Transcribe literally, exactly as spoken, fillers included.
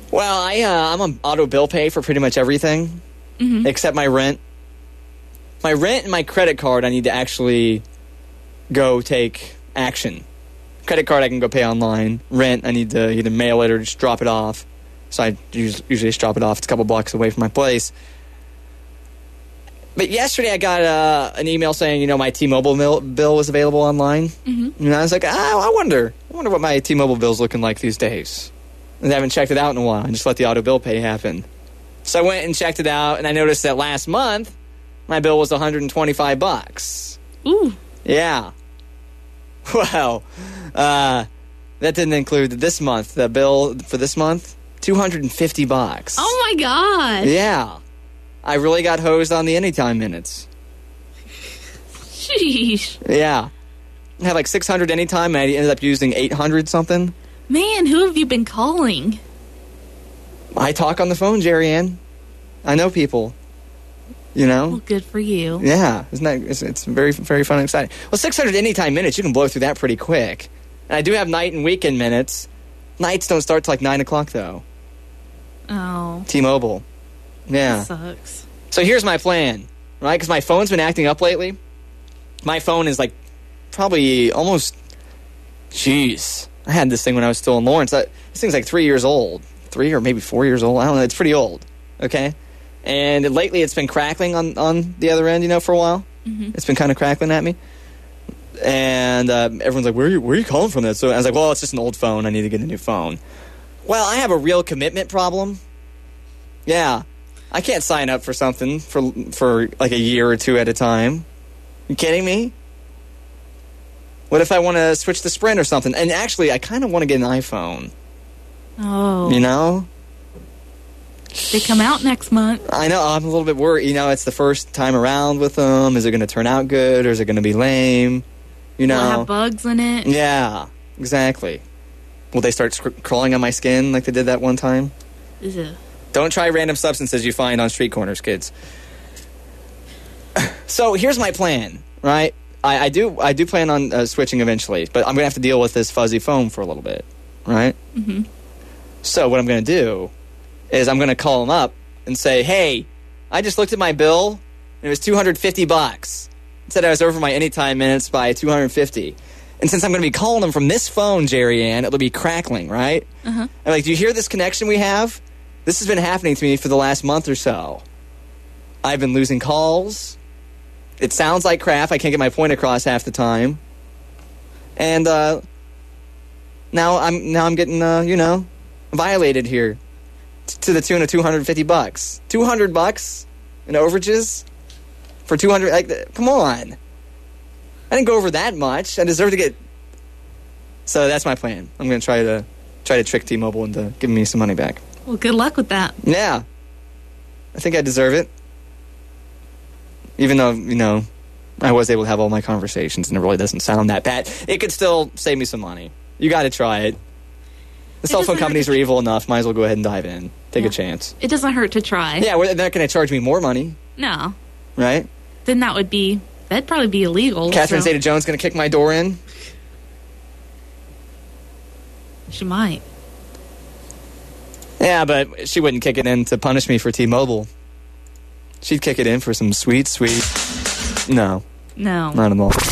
Well, I, uh, I'm on auto bill pay for pretty much everything, mm-hmm. except my rent. My rent and my credit card, I need to actually go take action. Credit card, I can go pay online. Rent, I need to either mail it or just drop it off. So I usually just drop it off. It's a couple blocks away from my place. But yesterday I got uh, an email saying, you know, my T-Mobile mil- bill was available online. Mm-hmm. And I was like, oh, I wonder. I wonder what my T-Mobile bill's looking like these days. And I haven't checked it out in a while. I just let the auto bill pay happen. So I went and checked it out, and I noticed that last month my bill was one hundred twenty-five bucks. Ooh. Yeah. Well, uh, that didn't include this month. The bill for this month, two hundred fifty bucks. Oh my god. Yeah. I really got hosed on the anytime minutes. Sheesh. Yeah. I had like six hundred anytime, and I ended up using eight hundred something. Man, who have you been calling? I talk on the phone, Jerry Ann. I know people. You know? Well, good for you. Yeah. Isn't that, it's, it's very, very fun and exciting. Well, six hundred anytime minutes, you can blow through that pretty quick. And I do have night and weekend minutes. Nights don't start till like nine o'clock, though. Oh. T-Mobile. Yeah. That sucks. So here's my plan, right? Because my phone's been acting up lately. My phone is like probably almost... Jeez. I had this thing when I was still in Lawrence. I, this thing's like three years old. Three or maybe four years old. I don't know. It's pretty old. Okay? And lately it's been crackling on, on the other end, you know, for a while. Mm-hmm. It's been kind of crackling at me. And uh, everyone's like, where are, you, where are you calling from that? So I was like, well, it's just an old phone. I need to get a new phone. Well, I have a real commitment problem. Yeah. I can't sign up for something for for like a year or two at a time. You kidding me? What if I want to switch to Sprint or something? And actually, I kind of want to get an iPhone. Oh. You know? They come out next month. I know. I'm a little bit worried. You know, it's the first time around with them. Is it going to turn out good or is it going to be lame? You know? Will it have bugs in it? Yeah, exactly. Will they start sc- crawling on my skin like they did that one time? Is it? Don't try random substances you find on street corners, kids. So here's my plan, right? I, I do I do plan on uh, switching eventually, but I'm going to have to deal with this fuzzy phone for a little bit, right? Mm-hmm. So what I'm going to do is I'm going to call them up and say, hey, I just looked at my bill, and it was two hundred fifty bucks. It said I was over my anytime minutes by two hundred fifty. And since I'm going to be calling them from this phone, Jerry Ann, it'll be crackling, right? Uh-huh. I'm like, do you hear this connection we have? This has been happening to me for the last month or so. I've been losing calls. It sounds like crap. I can't get my point across half the time. And uh, now I'm now I'm getting uh, you know violated here t- to the tune of two hundred fifty bucks. two hundred bucks in overages for two hundred. Like, come on. I didn't go over that much. I deserve to get. So that's my plan. I'm going to try to try to trick T-Mobile into giving me some money back. Well, good luck with that. Yeah. I think I deserve it. Even though, you know, I was able to have all my conversations and it really doesn't sound that bad. It could still save me some money. You got to try it. The cell phone companies are evil enough. Might as well go ahead and dive in. Take yeah. a chance. It doesn't hurt to try. Yeah, well, they're not going to charge me more money. No. Right? Then that would be, that'd probably be illegal. Catherine so. Zeta-Jones going to kick my door in? She might. Yeah, but she wouldn't kick it in to punish me for T-Mobile. She'd kick it in for some sweet, sweet... No. No. Not at all.